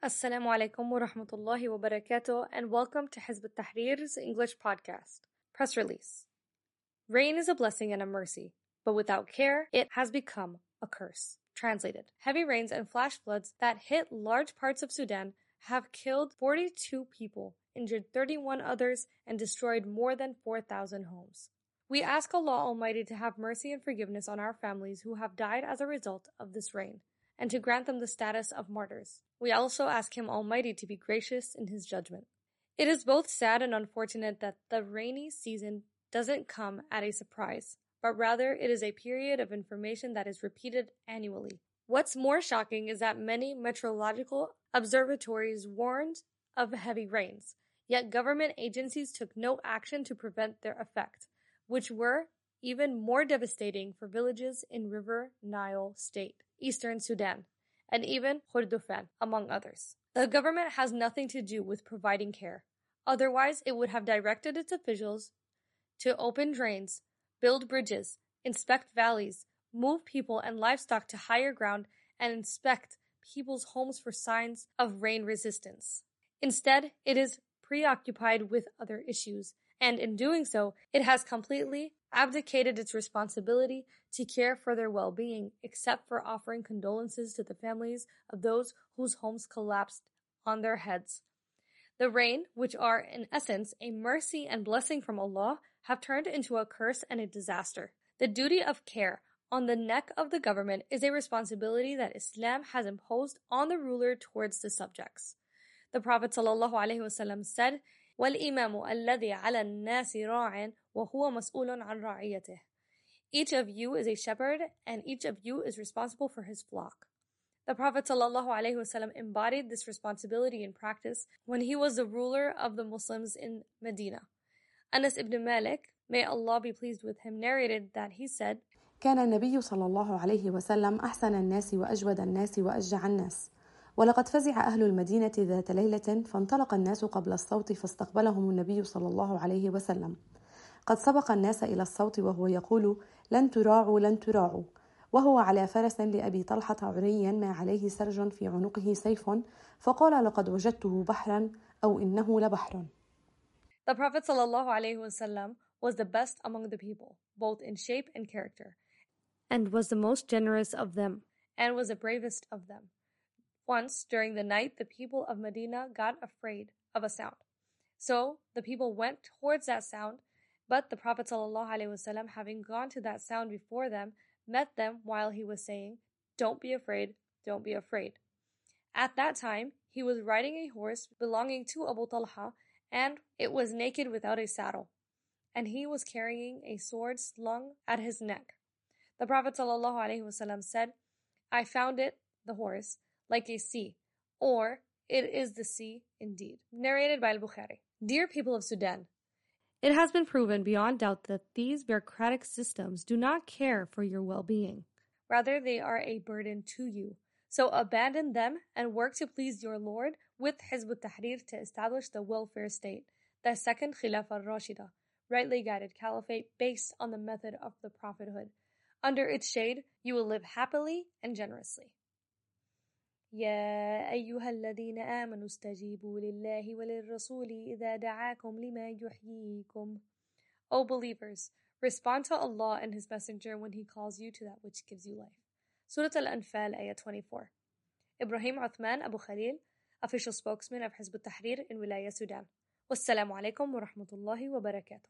Assalamu alaikum wa rahmatullahi wa barakatuh, and welcome to Hizb ut-Tahrir's English podcast. Press release. Rain is a blessing and a mercy, but without care, it has become a curse. Translated. Heavy rains and flash floods that hit large parts of Sudan have killed 42 people, injured 31 others, and destroyed more than 4,000 homes. We ask Allah Almighty to have mercy and forgiveness on our families who have died as a result of this rain, and to grant them the status of martyrs. We also ask Him Almighty to be gracious in His judgment. It is both sad and unfortunate that the rainy season doesn't come at a surprise, but rather it is a period of information that is repeated annually. What's more shocking is that many meteorological observatories warned of heavy rains, yet government agencies took no action to prevent their effect, which were even more devastating for villages in River Nile State, Eastern Sudan, and even Kordofan, among others. The government has nothing to do with providing care. Otherwise, it would have directed its officials to open drains, build bridges, inspect valleys, move people and livestock to higher ground, and inspect people's homes for signs of rain resistance. Instead, it is preoccupied with other issues, and in doing so, it has completely abdicated its responsibility to care for their well-being, except for offering condolences to the families of those whose homes collapsed on their heads. The rain, which are in essence a mercy and blessing from Allah, have turned into a curse and a disaster. The duty of care on the neck of the government is a responsibility that Islam has imposed on the ruler towards the subjects. The Prophet ﷺ said, وَالْإِمَامُ الَّذِي عَلَى النَّاسِ رَاعٍ وَهُوَ مَسْئُولٌ عَنْ رَعِيَّتِهِ. Each of you is a shepherd, and each of you is responsible for his flock. The Prophet ﷺ embodied this responsibility in practice when he was the ruler of the Muslims in Medina. Anas ibn Malik, may Allah be pleased with him, narrated that he said, كان النبي صلى الله عليه وسلم أحسن الناس وأجود الناس وأشجع الناس ولقد فزع أهل المدينة ذات ليلة فانطلق الناس قبل الصوت فاستقبلهم النبي صلى الله عليه وسلم قد سبق الناس إلى الصوت وهو يقول لن تراعوا لن تراعوا وهو على فرس لأبي طلحة عريا ما عليه سرج في عنقه سيف فقال لقد وجدته بحرا أو إنه لبحر. The Prophet ﷺ was the best among the people, both in shape and character, and was the most generous of them, and was the bravest of them. Once, during the night, the people of Medina got afraid of a sound. So the people went towards that sound, but the Prophet ﷺ, having gone to that sound before them, met them while he was saying, "Don't be afraid, don't be afraid." At that time, he was riding a horse belonging to Abu Talha, and it was naked without a saddle, and he was carrying a sword slung at his neck. The Prophet ﷺ said, "I found it, the horse, like a sea, or it is the sea indeed." Narrated by Al-Bukhari. Dear people of Sudan, it has been proven beyond doubt that these bureaucratic systems do not care for your well-being. Rather, they are a burden to you. So abandon them and work to please your Lord with Hizb ut-Tahrir to establish the welfare state, the second Khilafah al-Rashida, rightly guided caliphate based on the method of the prophethood. Under its shade, you will live happily and generously. يا أيها الذين آمنوا استجيبوا لله وللرسول إذا دعاكم لما يحييكم. O believers, respond to Allah and His Messenger when He calls you to that which gives you life. Surah Al-Anfal, Ayah 24. Ibrahim Uthman Abu Khalil, official spokesman of Hizb ut-Tahrir in Wilaya, Sudan. Wassalamu alaikum wa rahmatullahi wa barakatuh.